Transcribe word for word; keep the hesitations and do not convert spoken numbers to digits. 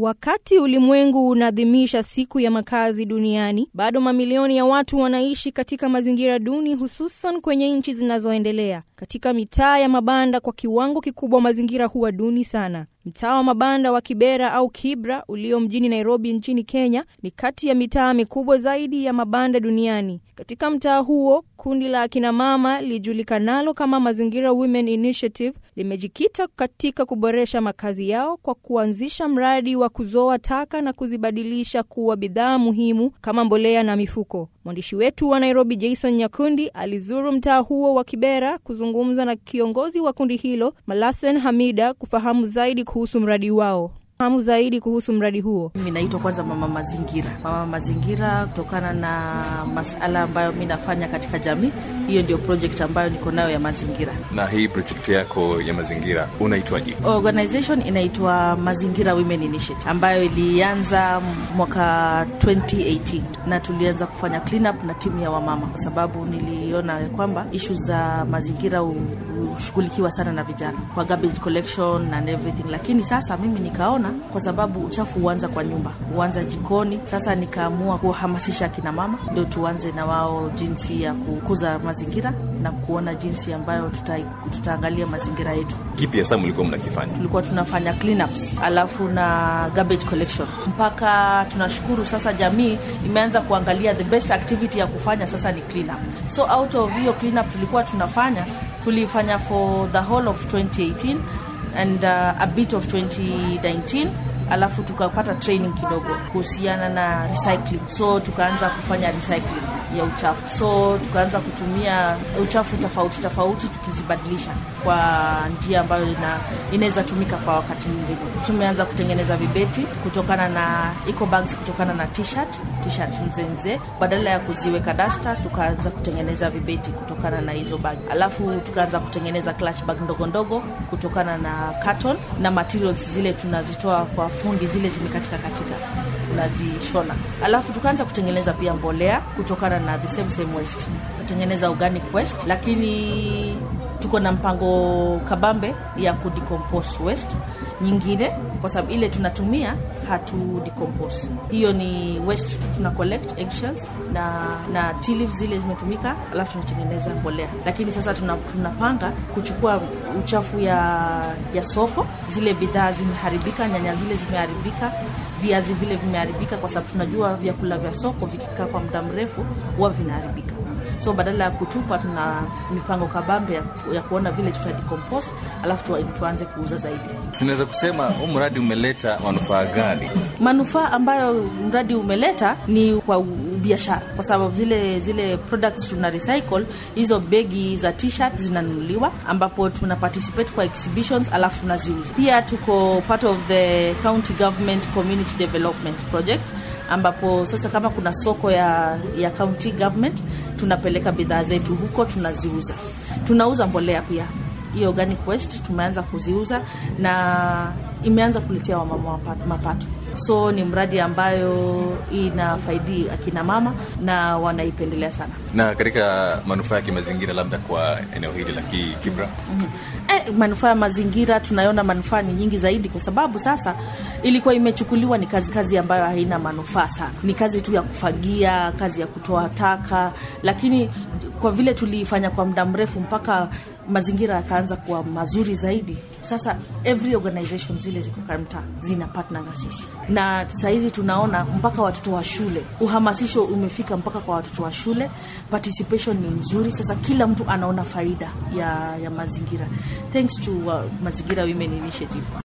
Wakati ulimwengu unaadhimisha siku ya makazi duniani, bado mamilioni ya watu wanaishi katika mazingira duni, hususan kwenye nchi zinazoendelea. Katika mitaa ya mabanda kwa kiwango kikubwa mazingira huwa duni sana. Mtaa wa mabanda wa Kibera au Kibra ulio mjini Nairobi nchini Kenya ni kati ya mitaa mikubwa zaidi ya mabanda duniani. Katika mtaa huo, kundi la akina mama lijulikanalo kama Mazingira Women Initiative limejikita katika kuboresha makazi yao kwa kuanzisha mradi wa kuzoa taka na kuzibadilisha kuwa bidhaa muhimu kama mbolea na mifuko. Mwandishi wetu wa Nairobi Jason Nyakundi alizuru mtaa huo wa Kibera kuzungumza na kiongozi wa kundi hilo, Malasen Hamida, kufahamu zaidi kuhusu mradi wao. Fahamu zaidi kuhusu mradi huo. Mimi naitwa kwanza Mama Mazingira. Mama Mazingira kutokana na masuala ambayo mimi nafanya katika jamii. Hiyo ndio project ambayo niko nayo ya mazingira. Na hii project yako ya mazingira unaitwaje? Organization inaitwa Mazingira Women Initiative ambayo ilianza mwaka twenty eighteen na tulianza kufanya clean up na timu ya wamama kwa sababu niliona kwamba issues za mazingira hushughulikiwa sana na vijana kwa garbage collection and everything, lakini sasa mimi nikaona kwa sababu uchafu huanza kwa nyumba, huanza jikoni. Sasa nikaamua kuhamasisha kina mama ndio tuanze na wao jinsi ya kukuza mazingira na kuona jinsi ambayo tuta, tutaangalia mazingira yetu. Kipi hasa mlikuwa mnakifanya? Tulikuwa tunafanya clean ups alafu na garbage collection. Mpaka tunashukuru sasa jamii imeanza kuangalia the best activity ya kufanya sasa ni clean up. So out of hiyo clean up tulikuwa tunafanya tulifanya for the whole of twenty eighteen and uh, a bit of twenty nineteen. Alafu tukapata training kidogo kuhusiana na recycling. So tukaanza kufanya recycling ya uchafu. So tukaanza kutumia uchafu tofauti tofauti tukizibadilisha kwa njia ambayo ina inaweza tumika kwa wakati mwingine. Tumeanza kutengeneza vibeti kutokana na eco bags, kutokana na t-shirt, t-shirt nzenze. Badala ya kuziweka duster, tukaanza kutengeneza vibeti kutokana na hizo bag. Alafu tukaanza kutengeneza clutch bag ndogo ndogo kutokana na carton na materials zile tunazitoa kwa fundi zile zimekatika katika tunazishona. Alafu tukaanza kutengeneza pia mbolea kutokana na the same same waste. Kutengeneza organic waste, lakini tuko na mpango kabambe ya kudecompose waste nyingine kwa sababu ile tunatumia hatu decompose. Hiyo ni waste tuna collect eggshells na na tea leaves zile zimetumika, alafu tunatengeneza mbolea. Lakini sasa tuna, tunapanga kuchukua uchafu ya ya soko, zile bidhaa zimeharibika, nyanya zile zimeharibika, viazi vile vimeharibika kwa sababu tunajua vyakula vya soko vikikaa kwa muda mrefu huwa vinaharibika. So badala ya kutupa tuna mipango kabambe ya, ya kuona vile tutadecompose alafu tu, tuanze kuuza zaidi. Tunaweza kusema huu mradi umeleta manufaa gani? Manufaa ambayo mradi umeleta ni kwa biashara kwa sababu zile zile products tuna recycle, hizo begi za t-shirt zinanunuliwa ambapo tuna participate kwa exhibitions alafu tunaziuza. Pia tuko part of the county government community development project ambapo sasa kama kuna soko ya ya county government tunapeleka bidhaa zetu huko tunaziuza. Tunauza mbolea pia. Hiyo organic waste tumeanza kuziuza na imeanza kuletea wamama mapato. So ni mradi ambayo inafaidi akina mama na wanaipendelea sana. Na katika manufaa ya kimazingira labda kwa eneo hili la Kibra? Mm-hmm. Eh, manufaa ya mazingira tunaona manufaa ni nyingi zaidi kwa sababu sasa ilikuwa imechukuliwa ni kazi kazi ambayo haina manufaa sana. Ni kazi tu ya kufagia, kazi ya kutoa taka, lakini kwa vile tulifanya kwa muda mrefu mpaka mazingira yakaanza kuwa mazuri zaidi. Sasa every organization zile ziko kama zina partner na sisi. Na sasa hizi tunaona mpaka watoto wa shule. Uhamasisho umefika mpaka kwa watoto wa shule. Participation ni nzuri. Sasa kila mtu anaona faida ya ya mazingira. Thanks to uh, Mazingira Women Initiative.